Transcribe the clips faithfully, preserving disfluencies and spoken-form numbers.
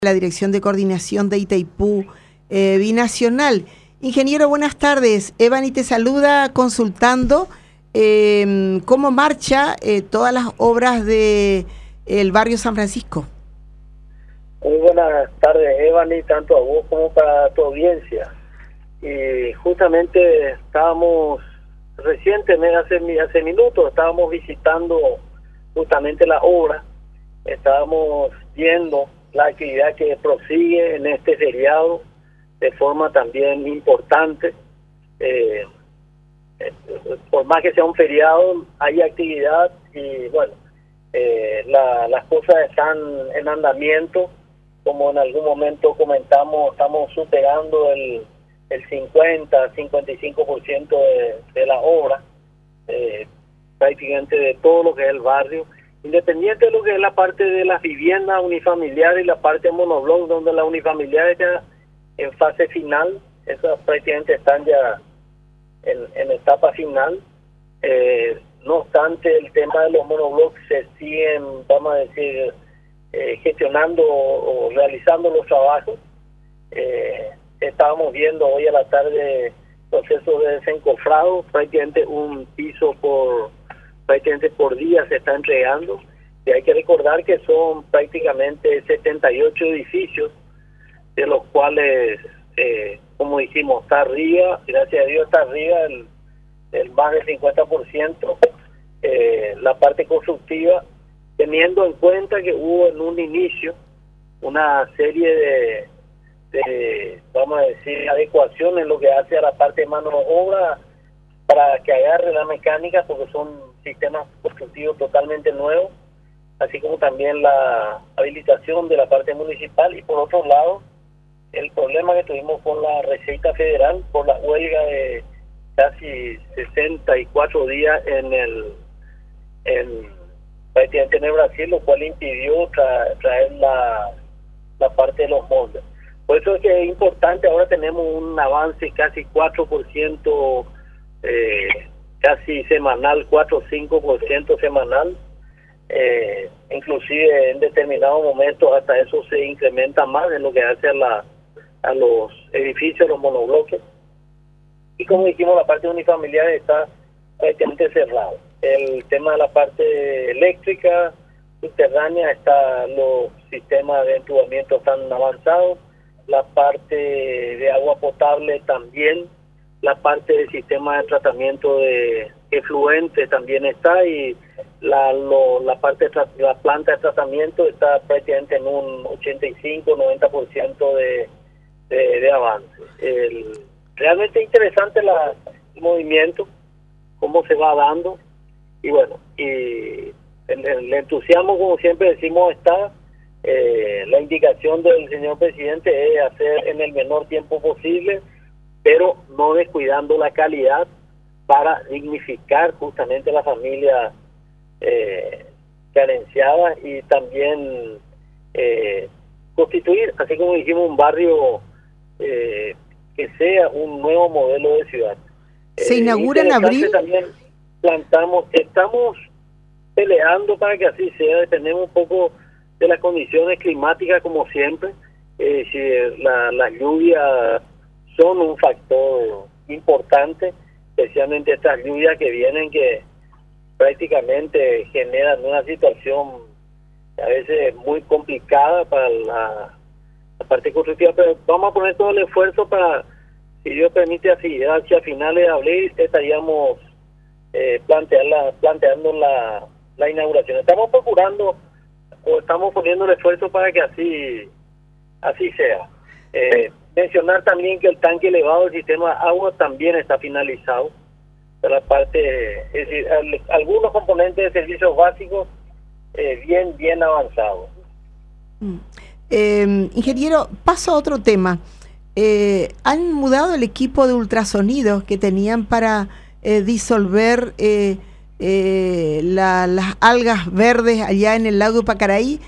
La Dirección de Coordinación de Itaipú eh, Binacional. Ingeniero, buenas tardes. Evani te saluda consultando eh, cómo marcha eh, todas las obras de el barrio San Francisco. Muy buenas tardes, Evani, tanto a vos como para tu audiencia. Y justamente estábamos recientemente, hace, hace minutos, estábamos visitando justamente la obra, estábamos viendo la actividad que prosigue en este feriado de forma también importante. Eh, eh, por más que sea un feriado, hay actividad y bueno, eh, la, las cosas están en andamiento. Como en algún momento comentamos, estamos superando el, el cincuenta, cincuenta y cinco por ciento de, de la obra, eh, prácticamente de todo lo que es el barrio. Independiente de lo que es la parte de las viviendas unifamiliares y la parte de monobloc, donde la unifamiliar está en fase final, esas prácticamente están ya en, en etapa final. Eh, no obstante, el tema de los monoblocs se siguen, vamos a decir, eh, gestionando o, o realizando los trabajos. Eh, estábamos viendo hoy a la tarde procesos de desencofrado, prácticamente un piso por prácticamente por día se está entregando, y hay que recordar que son prácticamente setenta y ocho edificios, de los cuales, eh, como dijimos, está arriba, gracias a Dios está arriba el, el más del cincuenta por ciento, eh, la parte constructiva, teniendo en cuenta que hubo en un inicio una serie de, de vamos a decir, adecuaciones en lo que hace a la parte de mano de obra, para que agarre la mecánica, porque son sistemas constructivos totalmente nuevos, así como también la habilitación de la parte municipal. Y por otro lado, el problema que tuvimos con la Receta Federal por la huelga de casi sesenta y cuatro días en el en, prácticamente en el Brasil, lo cual impidió tra, traer la, la parte de los moldes. Por eso es que es importante, ahora tenemos un avance casi cuatro por ciento Eh, casi semanal, cuatro o cinco por ciento semanal, eh, inclusive en determinados momentos hasta eso se incrementa más en lo que hace a, la, a los edificios, los monobloques. Y como dijimos, la parte unifamiliar está prácticamente cerrada. El tema de la parte eléctrica subterránea, está, los sistemas de entubamiento están avanzados, la parte de agua potable también, la parte del sistema de tratamiento de efluentes también está, y la, lo, la parte de la planta de tratamiento está prácticamente en un ochenta y cinco, noventa por ciento de, de, de avance. El, realmente interesante la, el movimiento, cómo se va dando, y bueno, y el, el entusiasmo, como siempre decimos, está. Eh, la indicación del señor presidente es hacer en el menor tiempo posible, pero no descuidando la calidad, para dignificar justamente la familia eh, carenciada, y también eh, constituir, así como dijimos, un barrio eh, que sea un nuevo modelo de ciudad. Se eh, inaugura en abril. También plantamos, estamos peleando para que así sea, dependemos un poco de las condiciones climáticas, como siempre. Eh, si la, la lluvia son un factor importante, especialmente estas lluvias que vienen, que prácticamente generan una situación a veces muy complicada para la, la parte constructiva, pero vamos a poner todo el esfuerzo para, si Dios permite, así hacia finales de abril estaríamos eh, plantearla, planteando la, la inauguración. Estamos procurando, o estamos poniendo el esfuerzo para que así así sea. Eh, mencionar también que el tanque elevado del sistema de agua también está finalizado. De la parte, es decir, al, algunos componentes de servicios básicos eh, bien, bien avanzados. Mm. Eh, ingeniero, paso a otro tema. Eh, han mudado el equipo de ultrasonidos que tenían para eh, disolver eh, eh, la, las algas verdes allá en el lago de Pacaraí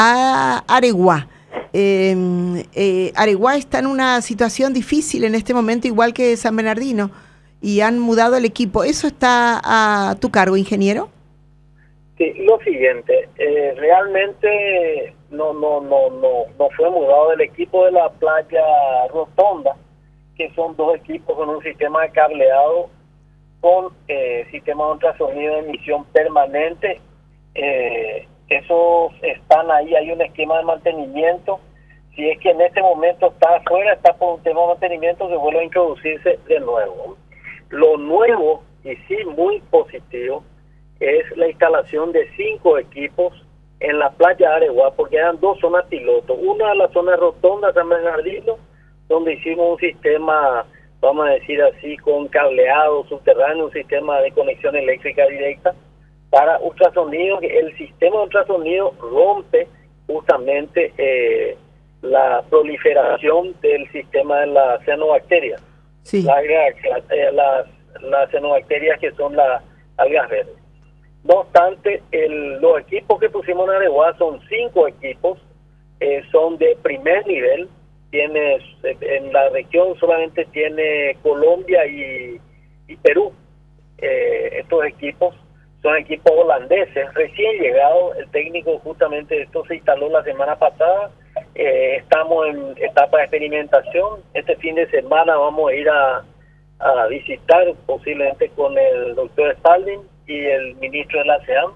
a Areguá. Eh, eh, Areguá está en una situación difícil en este momento, igual que San Bernardino, y han mudado el equipo. ¿Eso está a tu cargo, ingeniero? Sí, lo siguiente, eh, realmente no, no, no, no, no fue mudado del equipo de la playa Rotonda, que son dos equipos con un sistema de cableado con eh, sistema de ultrasonido de emisión permanente. Eh, esos están ahí, hay un esquema de mantenimiento. Si es que en este momento está afuera, está por un tema de mantenimiento que vuelve a introducirse de nuevo. Lo nuevo, y sí muy positivo, es la instalación de cinco equipos en la playa de Areguá, porque eran dos zonas piloto. Una de la zona Rotonda, San Bernardino, donde hicimos un sistema, vamos a decir así, con cableado subterráneo, un sistema de conexión eléctrica directa para ultrasonido. El sistema de ultrasonido rompe justamente eh, la proliferación del sistema de las cianobacterias. Sí. Las, las, las cianobacterias que son las algas verdes. No obstante, el, los equipos que pusimos en Areguá son cinco equipos, eh, son de primer nivel. Tiene, en la región solamente tiene Colombia y, y Perú. Eh, estos equipos son equipos holandeses, recién llegados. El técnico justamente esto se instaló la semana pasada. Eh, estamos en etapa de experimentación. Este fin de semana vamos a ir a, a visitar posiblemente con el doctor Spalding y el ministro de la ASEAN.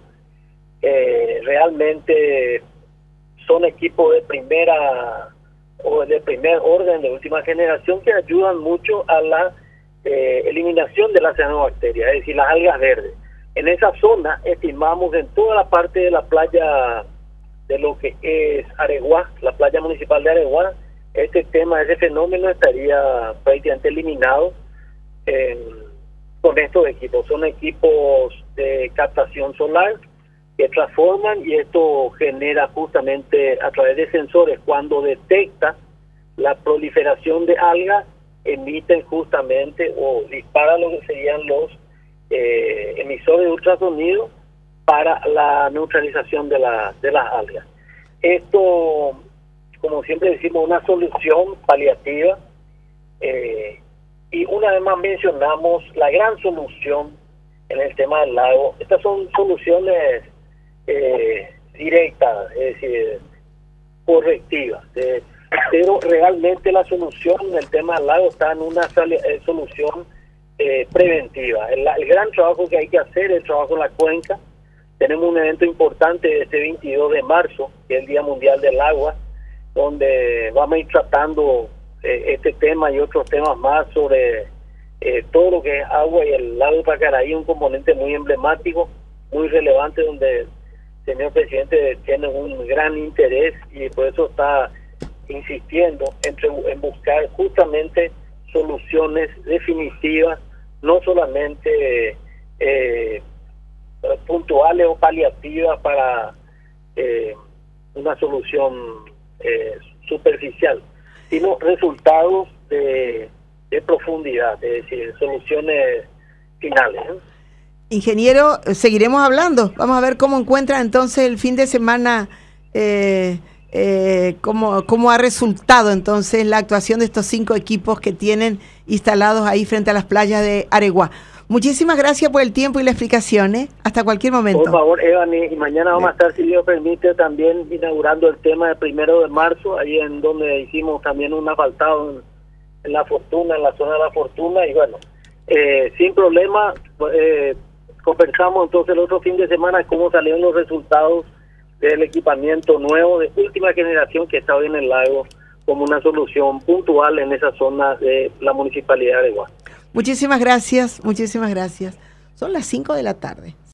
Eh, realmente son equipos de primera o de primer orden, de última generación, que ayudan mucho a la eh, eliminación de las cianobacterias, es decir, las algas verdes. En esa zona estimamos en toda la parte de la playa de lo que es Areguá, la playa municipal de Areguá, este tema, ese fenómeno estaría prácticamente eliminado eh, con estos equipos. Son equipos de captación solar que transforman, y esto genera justamente a través de sensores, cuando detecta la proliferación de algas, emiten justamente o dispara lo que serían los eh, emisores de ultrasonido para la neutralización de, la, de las algas. Esto, como siempre decimos, una solución paliativa, eh, y una vez más mencionamos la gran solución en el tema del lago. Estas son soluciones eh, directas, es decir, correctivas, eh, pero realmente la solución en el tema del lago está en una eh, solución eh, preventiva. El, el gran trabajo que hay que hacer es el trabajo en la cuenca. Tenemos un evento importante este veintidós de marzo, que es el Día Mundial del Agua, donde vamos a ir tratando eh, este tema y otros temas más sobre eh, todo lo que es agua, y el lago de Pacaraí, un componente muy emblemático, muy relevante, donde el señor presidente tiene un gran interés, y por eso está insistiendo entre, en buscar justamente soluciones definitivas, no solamente eh, puntuales o paliativas para eh, una solución eh, superficial, sino resultados de, de profundidad, es decir, soluciones finales, ¿eh? Ingeniero, seguiremos hablando. Vamos a ver cómo encuentra entonces el fin de semana, eh, eh, cómo, cómo ha resultado entonces la actuación de estos cinco equipos que tienen instalados ahí frente a las playas de Areguá. Muchísimas gracias por el tiempo y la explicación, ¿eh? Hasta cualquier momento. Por favor, Evan, y mañana vamos a estar, si Dios permite, también inaugurando el tema del primero de marzo, ahí en donde hicimos también un asfaltado en, en La Fortuna, en la zona de La Fortuna, y bueno, eh, sin problema, eh, conversamos entonces el otro fin de semana cómo salieron los resultados del equipamiento nuevo de última generación que está hoy en el lago como una solución puntual en esa zona de la municipalidad de Areguá. Muchísimas gracias, muchísimas gracias. Son las cinco de la tarde.